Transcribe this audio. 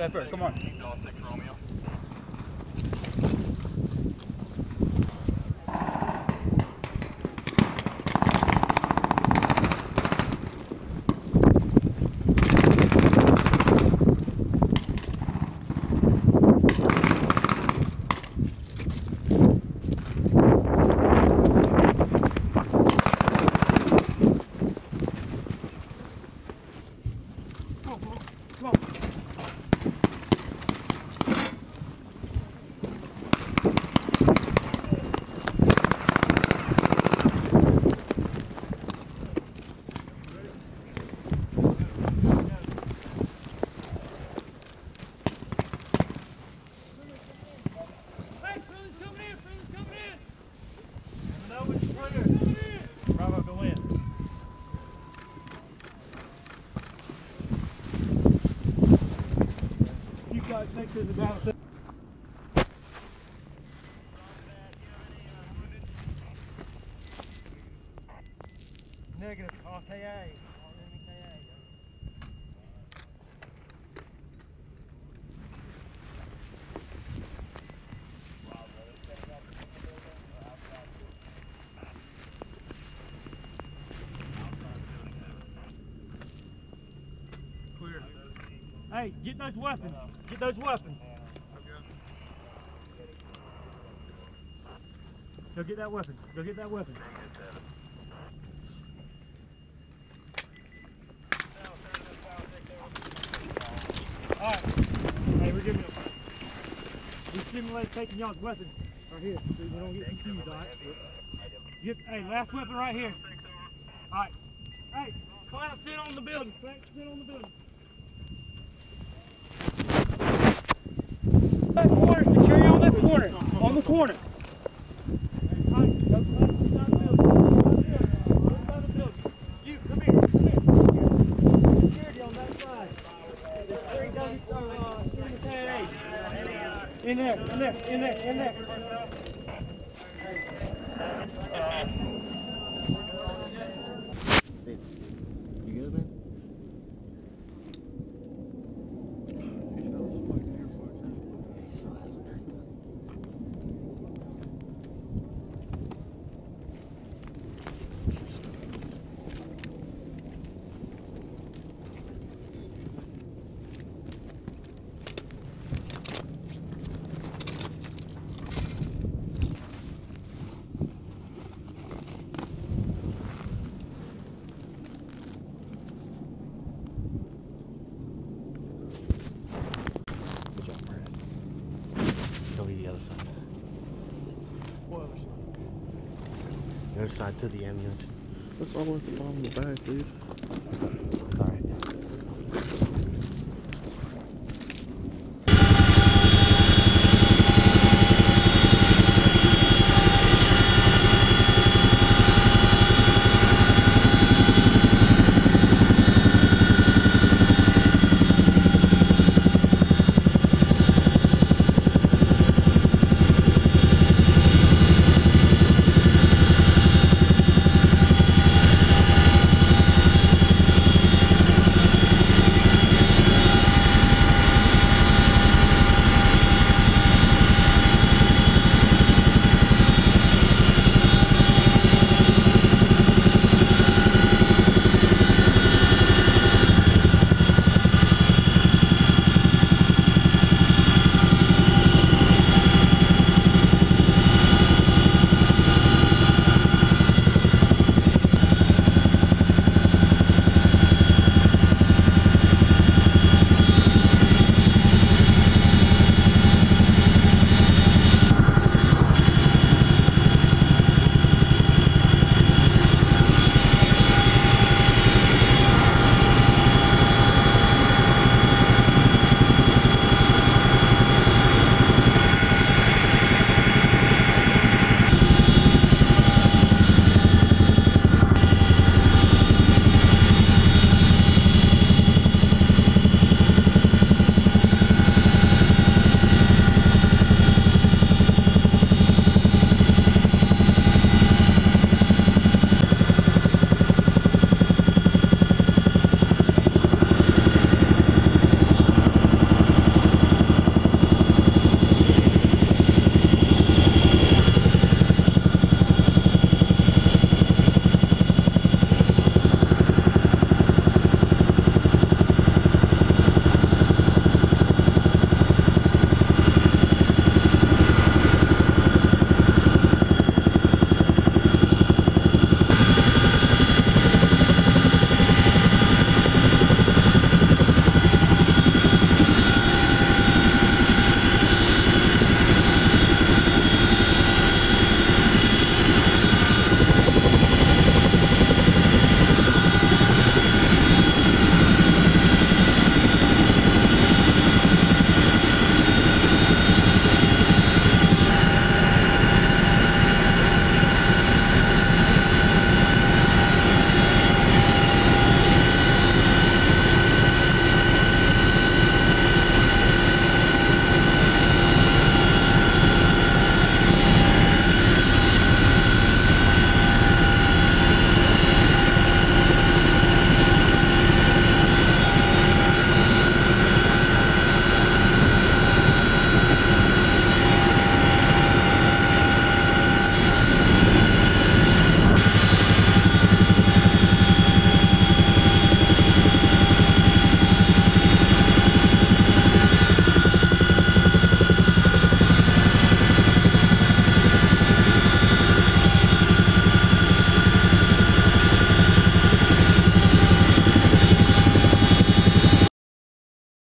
Pepper, come on. Bravo, go in. You guys make sure the balance. Negative, RKA. Clear. Hey, get those weapons. Get those weapons. Go get that weapon. Go get that weapon. Alright. Hey, we simulate taking y'all's weapons right here so you don't get confused, alright? Hey, last weapon right here. Alright. Hey, clamp sit on the building. Clamp sit on the building. That corner, secure you on that corner. On the corner. Alright, go clamp sit on the building. Go the building. You, come here. Security on that side. In there. You good, man? The other side. What other side? The other side to the ambulance. That's all at the bottom of the bag, dude. Sorry.